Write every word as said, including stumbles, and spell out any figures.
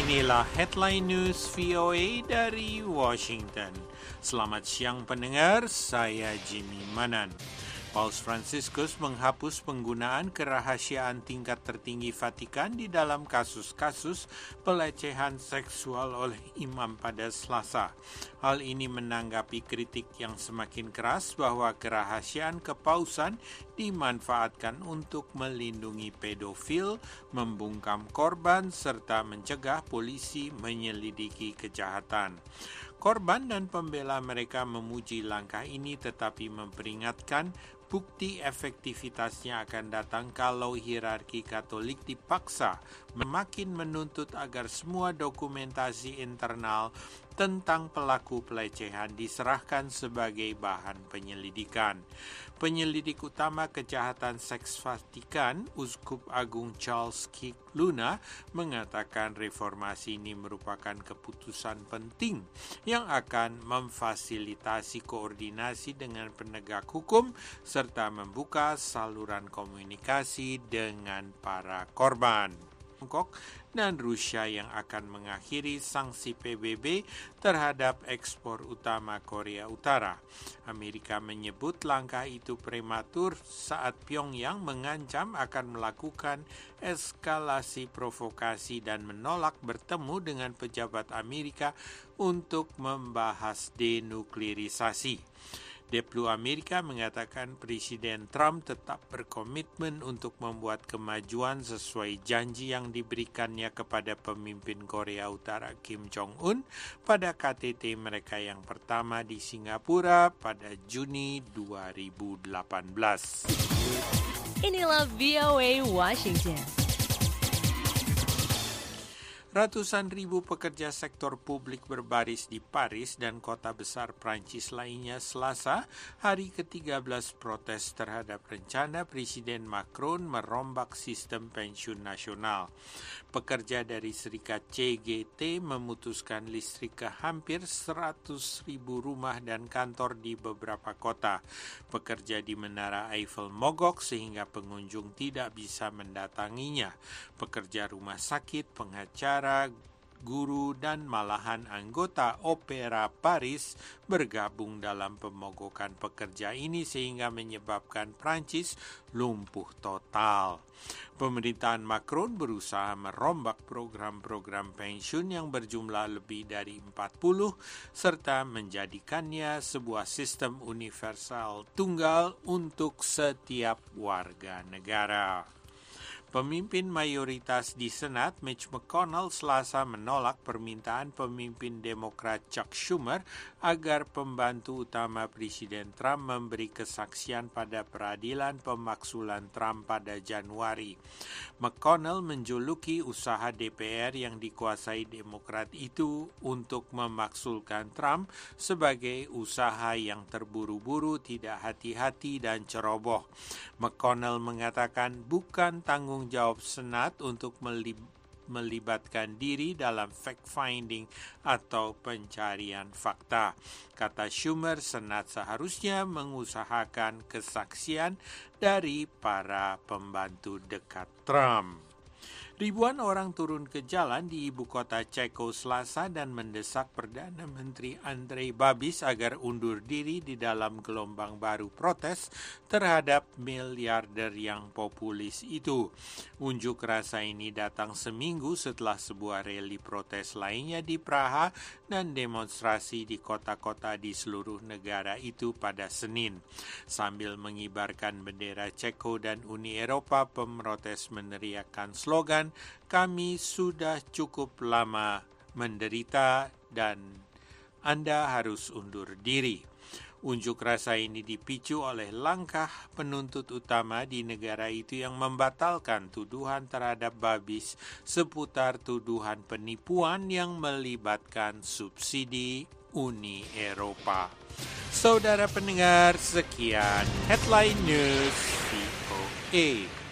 Inilah headline news V O A dari Washington. Selamat siang pendengar, saya Jimmy Manan. Paus Fransiskus menghapus penggunaan kerahasiaan tingkat tertinggi Vatikan di dalam kasus-kasus pelecehan seksual oleh imam pada Selasa. Hal ini menanggapi kritik yang semakin keras bahwa kerahasiaan kepausan dimanfaatkan untuk melindungi pedofil, membungkam korban, serta mencegah polisi menyelidiki kejahatan. Korban dan pembela mereka memuji langkah ini tetapi memperingatkan bukti efektivitasnya akan datang kalau hierarki Katolik dipaksa makin menuntut agar semua dokumentasi internal tentang pelaku pelecehan diserahkan sebagai bahan penyelidikan. Penyelidik utama kejahatan seks Vatikan, Uskup Agung Charles Kirk Luna, mengatakan reformasi ini merupakan keputusan penting yang akan memfasilitasi koordinasi dengan penegak hukum serta membuka saluran komunikasi dengan para korban. Tiongkok dan Rusia yang akan mengakhiri sanksi P B B terhadap ekspor utama Korea Utara. Amerika menyebut langkah itu prematur saat Pyongyang mengancam akan melakukan eskalasi provokasi dan menolak bertemu dengan pejabat Amerika untuk membahas denuklirisasi. Deplu Amerika mengatakan Presiden Trump tetap berkomitmen untuk membuat kemajuan sesuai janji yang diberikannya kepada pemimpin Korea Utara Kim Jong-un pada K T T mereka yang pertama di Singapura pada Juni dua ribu delapan belas. Inilah V O A Washington. Ratusan ribu pekerja sektor publik berbaris di Paris dan kota besar Prancis lainnya Selasa, hari ke tiga belas protes terhadap rencana Presiden Macron merombak sistem pensiun nasional. Pekerja dari serikat C G T memutuskan listrik ke hampir seratus ribu rumah dan kantor di beberapa kota. Pekerja di Menara Eiffel mogok sehingga pengunjung tidak bisa mendatanginya. Pekerja rumah sakit, pengacara, guru, dan malahan anggota Opera Paris bergabung dalam pemogokan pekerja ini sehingga menyebabkan Prancis lumpuh total. Pemerintahan Macron berusaha merombak program-program pensiun yang berjumlah lebih dari empat puluh serta menjadikannya sebuah sistem universal tunggal untuk setiap warga negara. Pemimpin mayoritas di Senat, Mitch McConnell, Selasa menolak permintaan pemimpin Demokrat Chuck Schumer agar pembantu utama Presiden Trump memberi kesaksian pada peradilan pemaksulan Trump pada Januari. McConnell menjuluki usaha D P R yang dikuasai Demokrat itu untuk memaksulkan Trump sebagai usaha yang terburu-buru, tidak hati-hati, dan ceroboh. McConnell mengatakan bukan tanggung jawab Senat untuk melib- melibatkan diri dalam fact-finding atau pencarian fakta. Kata Schumer, Senat seharusnya mengusahakan kesaksian dari para pembantu dekat Trump. Ribuan orang turun ke jalan di ibu kota Ceko Selasa dan mendesak Perdana Menteri Andrej Babis agar undur diri di dalam gelombang baru protes terhadap miliarder yang populis itu. Unjuk rasa ini datang seminggu setelah sebuah rally protes lainnya di Praha dan demonstrasi di kota-kota di seluruh negara itu pada Senin. Sambil mengibarkan bendera Ceko dan Uni Eropa, pemrotes meneriakkan slogan, "Kami sudah cukup lama menderita dan Anda harus undur diri." Unjuk rasa ini dipicu oleh langkah penuntut utama di negara itu yang membatalkan tuduhan terhadap Babis seputar tuduhan penipuan yang melibatkan subsidi Uni Eropa. Saudara pendengar, sekian Headline News V O A.